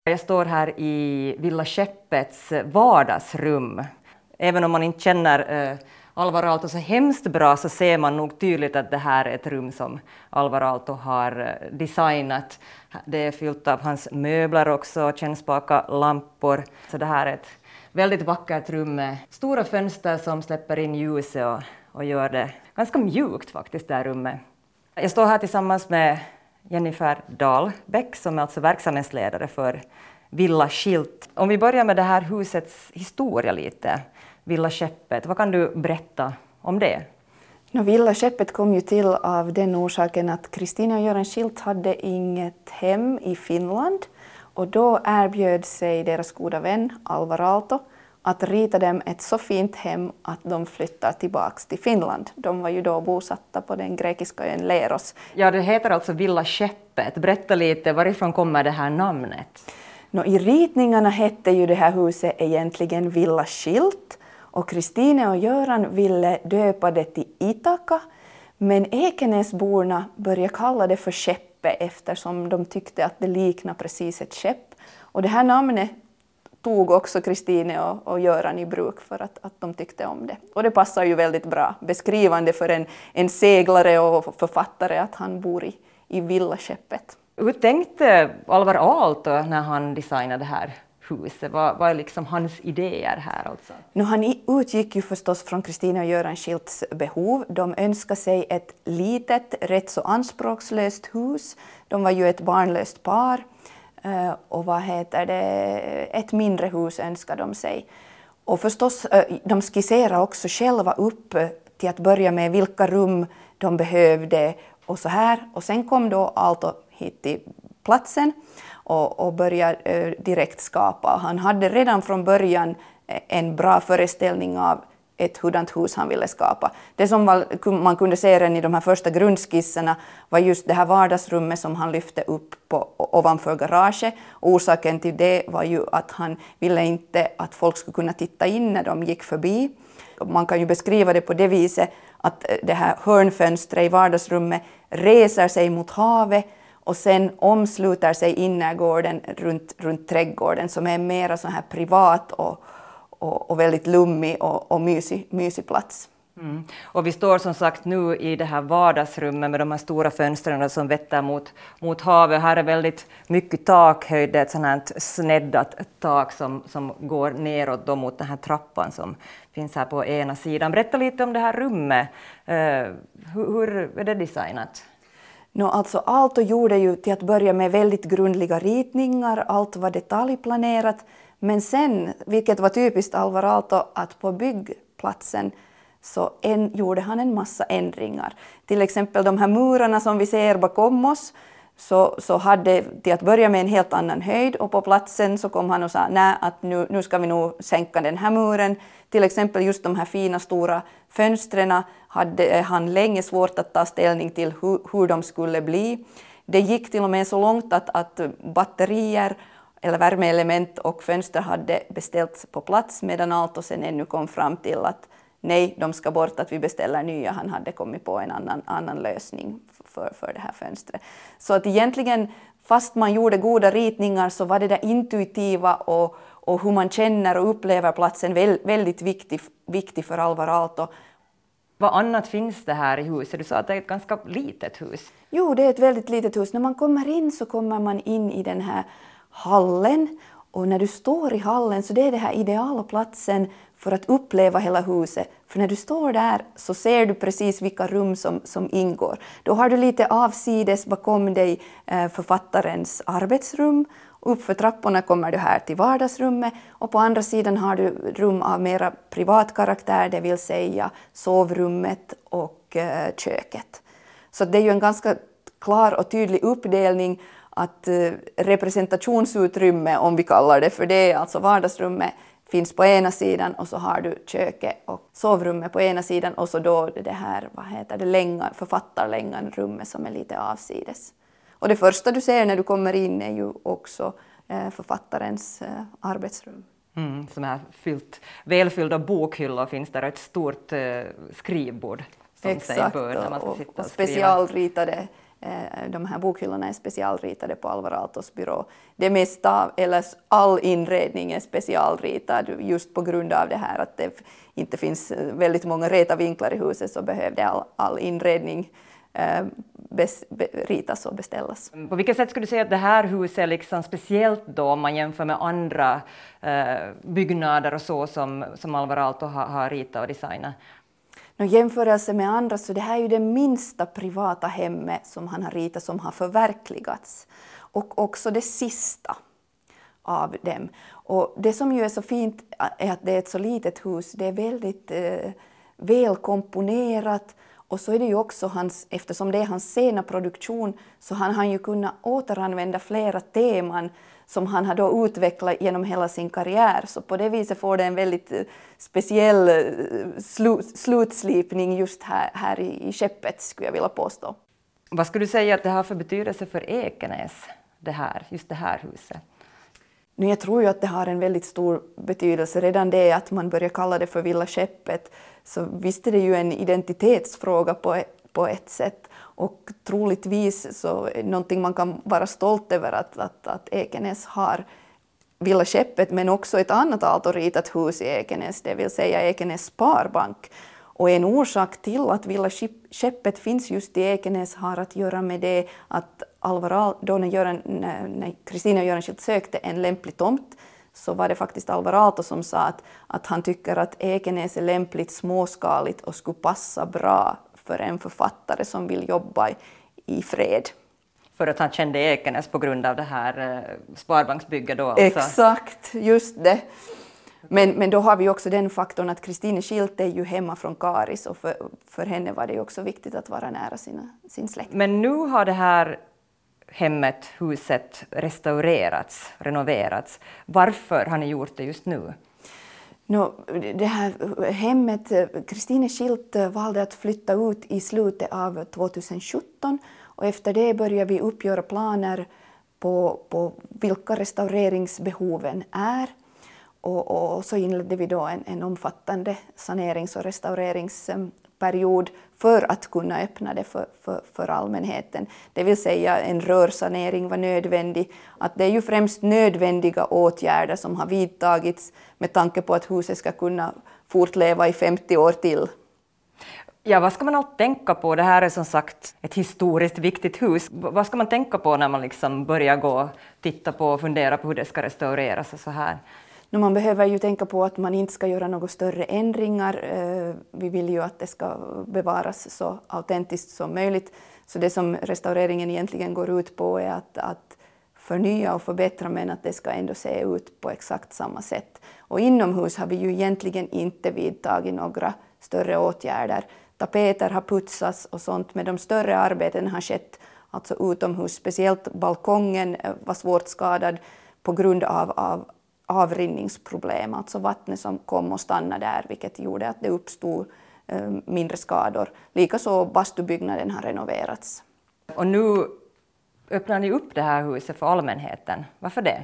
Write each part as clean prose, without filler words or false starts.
Jag står här i Villa Skeppets vardagsrum. Även om man inte känner Alvar Aalto så hemskt bra så ser man nog tydligt att det här är ett rum som Alvar Aalto har designat. Det är fyllt av hans möbler också, kännspaka lampor. Så det här är ett väldigt vackert rum med stora fönster som släpper in ljuset och gör det ganska mjukt faktiskt, det här rummet. Jag står här tillsammans med Jennifer Dahlbäck som är alltså verksamhetsledare för Villa Schilt. Om vi börjar med det här husets historia lite, Villa Skeppet, vad kan du berätta om det? Villa Skeppet kom ju till av den orsaken att Kristina och Göran Schilt hade inget hem i Finland och då erbjöd sig deras goda vän Alvar Aalto att rita dem ett så fint hem att de flyttar tillbaks till Finland. De var ju då bosatta på den grekiska ön Leros. Ja, det heter alltså Villa Skeppet. Berätta lite, varifrån kommer det här namnet? I ritningarna hette ju det här huset egentligen Villa Schilt och Kristina och Göran ville döpa det till Ithaka, men Ekenäsborna började kalla det för Skeppet eftersom de tyckte att det liknade precis ett skepp. Och det här namnet tog också Kristina och Göran i bruk för att de tyckte om det. Och det passar ju väldigt bra, beskrivande för en seglare och författare att han bor i Villa Skeppet. Hur tänkte Alvar Aalto när han designade det här huset? Vad är liksom hans idéer här alltså? Han utgick ju förstås från Kristina och Göran Schilts behov. De önskade sig ett litet, rätt så anspråkslöst hus. De var ju ett barnlöst par. Och ett mindre hus önskade de sig. Och förstås, de skisserade också själva upp till att börja med vilka rum de behövde och så här. Och sen kom då Aalto hit till platsen och började direkt skapa. Han hade redan från början en bra föreställning av ett hurdant hus han ville skapa. Det som man kunde se redan i de här första grundskisserna var just det här vardagsrummet som han lyfte upp ovanför garaget. Orsaken till det var ju att han ville inte att folk skulle kunna titta in när de gick förbi. Man kan ju beskriva det på det viset att det här hörnfönstret i vardagsrummet reser sig mot havet och sen omsluter sig innergården runt trädgården som är mera så här privat och väldigt lummig och mysig plats. Mm. Och vi står som sagt nu i det här vardagsrummet med de här stora fönstren som vetter mot havet. Här är väldigt mycket takhöjd, ett sånt här sneddat tak som går neråt då mot den här trappan som finns här på ena sidan. Berätta lite om det här rummet. Hur är det designat? Alltså Aalto gjorde ju till att börja med väldigt grundliga ritningar, allt var detaljplanerat. Men sen, vilket var typiskt Alvar Aalto, att på byggplatsen så gjorde han en massa ändringar. Till exempel de här murarna som vi ser bakom oss så hade till att börja med en helt annan höjd och på platsen så kom han och sa nej, att nu ska vi nog sänka den här muren. Till exempel just de här fina stora fönstren hade han länge svårt att ta ställning till hur de skulle bli. Det gick till och med så långt att batterier eller värmeelement och fönster hade beställts på plats medan Aalto sen ännu kom fram till att nej, de ska bort, att vi beställer nya. Han hade kommit på en annan lösning för det här fönstret. Så att egentligen, fast man gjorde goda ritningar så var det där intuitiva och hur man känner och upplever platsen väldigt viktig för Alvar Aalto. Vad annat finns det här i huset? Du sa att det är ett ganska litet hus. Jo, det är ett väldigt litet hus. När man kommer in så kommer man in i den här hallen och när du står i hallen så det är det här ideala platsen för att uppleva hela huset. För när du står där så ser du precis vilka rum som ingår. Då har du lite avsides bakom dig författarens arbetsrum. Uppför trapporna kommer du här till vardagsrummet och på andra sidan har du rum av mera privat karaktär, det vill säga sovrummet och köket. Så det är ju en ganska klar och tydlig uppdelning att representationsutrymme, om vi kallar det för det, alltså vardagsrummet, finns på ena sidan och så har du köket och sovrummet på ena sidan och så då det här, författarlängan rummet som är lite avsides. Och det första du ser när du kommer in är ju också författarens arbetsrum. Som är välfyllda bokhyllor finns där ett stort skrivbord. Som exakt, sig bör när man ska sitta och specialritade De här bokhyllorna är specialritade på Alvar Aaltos byrå. Det mesta, eller all inredning är specialritad just på grund av det här att det inte finns väldigt många räta vinklar i huset, så behövde all inredning ritas och beställas. På vilket sätt skulle du säga att det här huset är liksom speciellt då om man jämför med andra byggnader och så som Alvar Aalto har ritat och designat? Jämförelse med andra, så det här är ju det minsta privata hemmet som han har ritat som har förverkligats. Och också det sista av dem. Och det som ju är så fint är att det är ett så litet hus. Det är väldigt välkomponerat. Och så är det ju också eftersom det är hans sena produktion, så han ju kunnat återanvända flera teman som han har då utvecklat genom hela sin karriär. Så på det viset får det en väldigt speciell slutslipning just här i Skeppet, skulle jag vilja påstå. Vad skulle du säga att det har för betydelse för Ekenäs, just det här huset? Jag tror ju att det har en väldigt stor betydelse. Redan det att man börjar kalla det för Villa Skeppet, så visst är det ju en identitetsfråga på ett sätt. Och troligtvis så är det någonting man kan vara stolt över att Ekenäs har Villa Skeppet, men också ett annat Aalto-ritat hus i Ekenäs, det vill säga Ekenäs Sparbank. Och en orsak till att Villa Skeppet finns just i Ekenäs har att göra med det att då när Kristina och Göran Schildt sökte en lämplig tomt, så var det faktiskt Alvar Aalto som sa att han tycker att Ekenäs är lämpligt småskaligt och skulle passa bra för en författare som vill jobba i fred. För att han kände Ekenäs på grund av det här sparbanksbygget då alltså? Exakt, just det. Men då har vi också den faktorn att Kristina Schildt är ju hemma från Karis, och för henne var det också viktigt att vara nära sin släkt. Men nu har det här huset renoverats. Varför har ni gjort det just nu? Det här hemmet, Kristina Schildt valde att flytta ut i slutet av 2017, och efter det började vi uppgöra planer på vilka restaureringsbehoven är. Och så inledde vi då en omfattande sanerings- och restaureringsperiod för att kunna öppna det för allmänheten. Det vill säga en rörsanering var nödvändig. Att det är ju främst nödvändiga åtgärder som har vidtagits med tanke på att huset ska kunna fortleva i 50 år till. Ja, vad ska man alltid tänka på? Det här är som sagt ett historiskt viktigt hus. Vad ska man tänka på när man liksom börjar titta på och fundera på hur det ska restaureras och så här? Man behöver ju tänka på att man inte ska göra några större ändringar. Vi vill ju att det ska bevaras så autentiskt som möjligt. Så det som restaureringen egentligen går ut på är att förnya och förbättra, men att det ska ändå se ut på exakt samma sätt. Och inomhus har vi ju egentligen inte vidtagit några större åtgärder. Tapeter har putsats och sånt, men de större arbeten har skett alltså utomhus. Speciellt balkongen var svårt skadad på grund av avrinningsproblem, alltså vattnet som kom och stannade där, vilket gjorde att det uppstod mindre skador. Likaså bastubyggnaden har renoverats. Och nu öppnar ni upp det här huset för allmänheten. Varför det?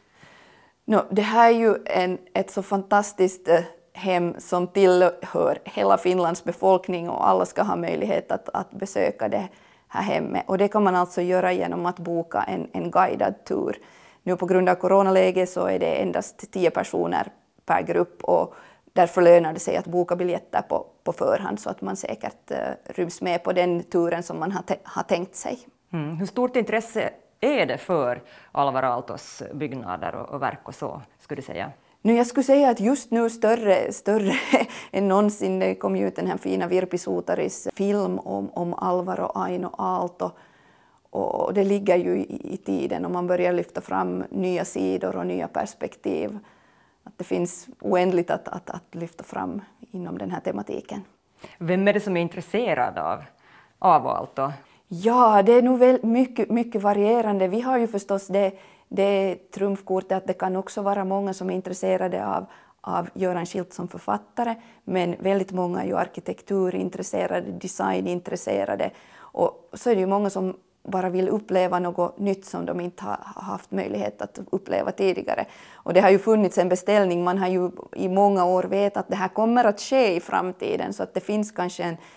Det här är ju ett så fantastiskt hem som tillhör hela Finlands befolkning, och alla ska ha möjlighet att besöka det här hemmet. Och det kan man alltså göra genom att boka en guidad tur. Nu på grund av coronaläget så är det endast 10 personer per grupp, och därför lönar det sig att boka biljetter på förhand så att man säkert ryms med på den turen som man har tänkt sig. Hur stort intresse är det för Alvar Aaltos byggnader och verk och så, skulle du säga? Jag skulle säga att just nu större än någonsin. Det kom ju ut den här fina Virpi Suutaris film om Alvar och Aino Aalto. Och det ligger ju i tiden, och man börjar lyfta fram nya sidor och nya perspektiv. Att det finns oändligt att lyfta fram inom den här tematiken. Vem är det som är intresserad av Aalto? Ja, det är nog mycket varierande. Vi har ju förstås det trumfkortet att det kan också vara många som är intresserade av Göran Schildt som författare, men väldigt många är ju arkitekturintresserade, designintresserade, och så är det ju många som bara vill uppleva något nytt som de inte har haft möjlighet att uppleva tidigare. Och det har ju funnits en beställning, man har ju i många år vetat att det här kommer att ske i framtiden, så att det finns kanske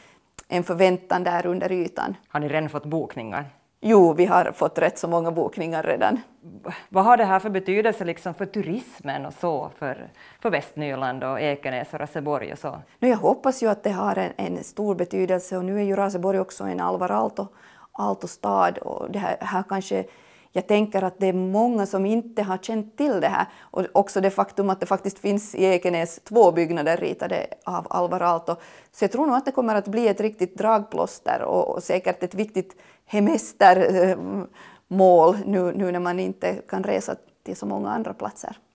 en förväntan där under ytan. Har ni redan fått bokningar? Jo, vi har fått rätt så många bokningar redan. Vad har det här för betydelse liksom för turismen och så för Västnyland och Ekenäs och Raseborg och så? Nu, jag hoppas ju att det har en stor betydelse, och nu är ju Raseborg också en Alvar Aalto-stad, och det här kanske, jag tänker att det är många som inte har känt till det här, och också det faktum att det faktiskt finns i Ekenäs 2 byggnader ritade av Alvar Aalto. Så jag tror nog att det kommer att bli ett riktigt dragplåster och säkert ett viktigt hemestermål nu när man inte kan resa till så många andra platser.